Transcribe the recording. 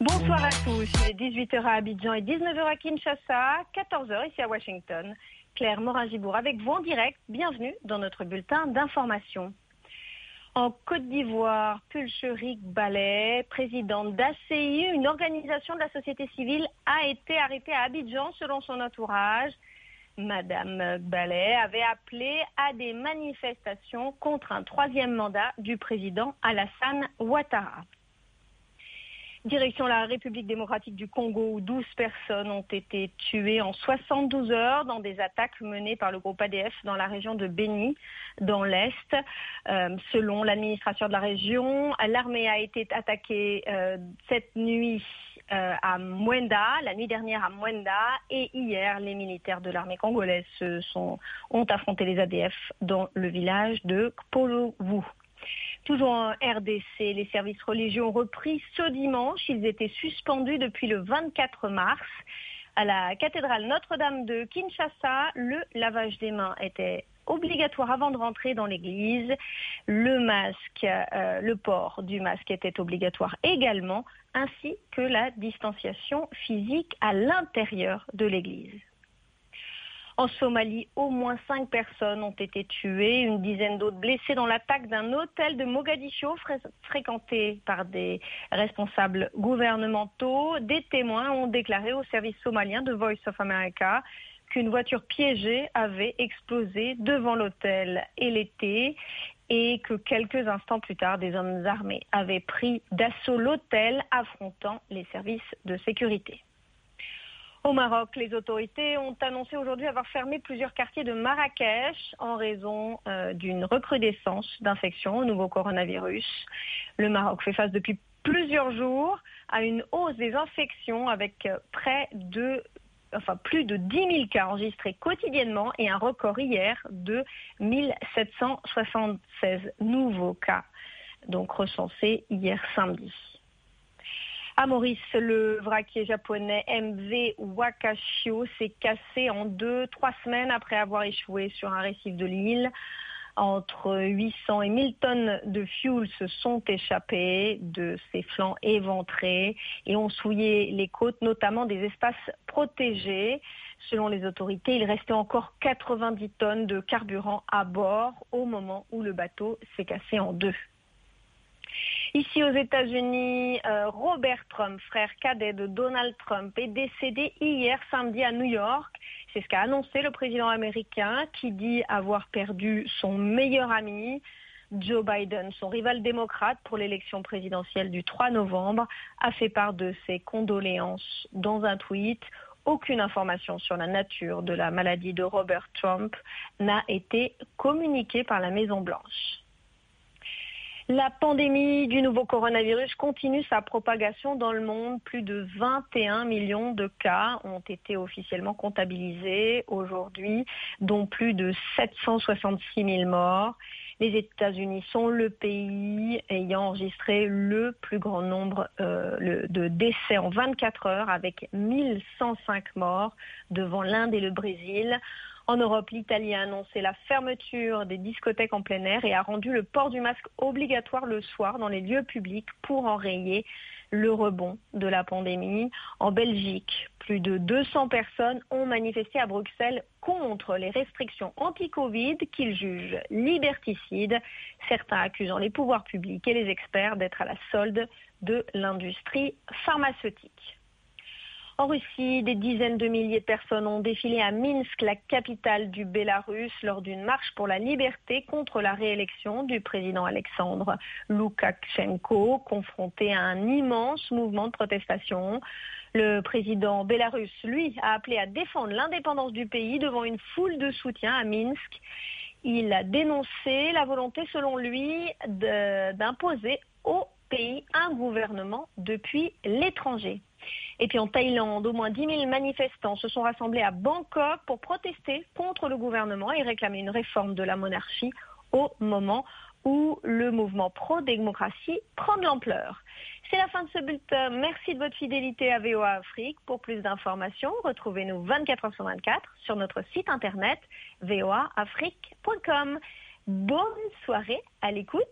Bonsoir à tous, il est 18h à Abidjan et 19h à Kinshasa, 14h ici à Washington. Claire Morin-Gibour avec vous en direct, bienvenue dans notre bulletin d'information. En Côte d'Ivoire, Pulcherik Ballet, présidente d'ACI, une organisation de la société civile, a été arrêtée à Abidjan selon son entourage. Madame Ballet avait appelé à des manifestations contre un troisième mandat du président Alassane Ouattara. Direction la République démocratique du Congo où 12 personnes ont été tuées en 72 heures dans des attaques menées par le groupe ADF dans la région de Béni, dans l'Est. Selon l'administration de la région, l'armée a été attaquée cette nuit à la nuit dernière à Mwenda, et hier, les militaires de l'armée congolaise ont affronté les ADF dans le village de Kpolovu. Toujours en RDC, les services religieux ont repris ce dimanche. Ils étaient suspendus depuis le 24 mars. À la cathédrale Notre-Dame de Kinshasa, le lavage des mains était obligatoire avant de rentrer dans l'église. Le port du masque était obligatoire également, ainsi que la distanciation physique à l'intérieur de l'église. En Somalie, au moins 5 personnes ont été tuées, une dizaine d'autres blessées dans l'attaque d'un hôtel de Mogadiscio fréquenté par des responsables gouvernementaux. Des témoins ont déclaré au service somalien de Voice of America qu'une voiture piégée avait explosé devant l'hôtel et l'été et que quelques instants plus tard, des hommes armés avaient pris d'assaut l'hôtel affrontant les services de sécurité. Au Maroc, les autorités ont annoncé aujourd'hui avoir fermé plusieurs quartiers de Marrakech en raison d'une recrudescence d'infections au nouveau coronavirus. Le Maroc fait face depuis plusieurs jours à une hausse des infections avec plus de 10 000 cas enregistrés quotidiennement et un record hier de 1776 nouveaux cas, donc recensés hier samedi. À Maurice, le vraquier japonais MV Wakashio s'est cassé en 2-3 semaines après avoir échoué sur un récif de l'île. Entre 800 et 1000 tonnes de fuel se sont échappées de ses flancs éventrés et ont souillé les côtes, notamment des espaces protégés. Selon les autorités, il restait encore 90 tonnes de carburant à bord au moment où le bateau s'est cassé en deux. Ici aux États-Unis, Robert Trump, frère cadet de Donald Trump, est décédé hier samedi à New York. C'est ce qu'a annoncé le président américain qui dit avoir perdu son meilleur ami. Joe Biden, son rival démocrate pour l'élection présidentielle du 3 novembre, a fait part de ses condoléances dans un tweet. Aucune information sur la nature de la maladie de Robert Trump n'a été communiquée par la Maison-Blanche. La pandémie du nouveau coronavirus continue sa propagation dans le monde. Plus de 21 millions de cas ont été officiellement comptabilisés aujourd'hui, dont plus de 766 000 morts. Les États-Unis sont le pays ayant enregistré le plus grand nombre de décès en 24 heures, avec 1105 morts devant l'Inde et le Brésil. En Europe, l'Italie a annoncé la fermeture des discothèques en plein air et a rendu le port du masque obligatoire le soir dans les lieux publics pour enrayer le rebond de la pandémie. En Belgique, plus de 200 personnes ont manifesté à Bruxelles contre les restrictions anti-Covid qu'ils jugent liberticides, certains accusant les pouvoirs publics et les experts d'être à la solde de l'industrie pharmaceutique. En Russie, des dizaines de milliers de personnes ont défilé à Minsk, la capitale du Bélarus, lors d'une marche pour la liberté contre la réélection du président Alexandre Loukachenko, confronté à un immense mouvement de protestation. Le président bélarusse, lui, a appelé à défendre l'indépendance du pays devant une foule de soutien à Minsk. Il a dénoncé la volonté, selon lui, d'imposer au pays un gouvernement depuis l'étranger. Et puis en Thaïlande, au moins 10 000 manifestants se sont rassemblés à Bangkok pour protester contre le gouvernement et réclamer une réforme de la monarchie au moment où le mouvement pro-démocratie prend de l'ampleur. C'est la fin de ce bulletin. Merci de votre fidélité à VOA Afrique. Pour plus d'informations, retrouvez-nous 24 heures sur 24 sur notre site internet voaafrique.com. Bonne soirée à l'écoute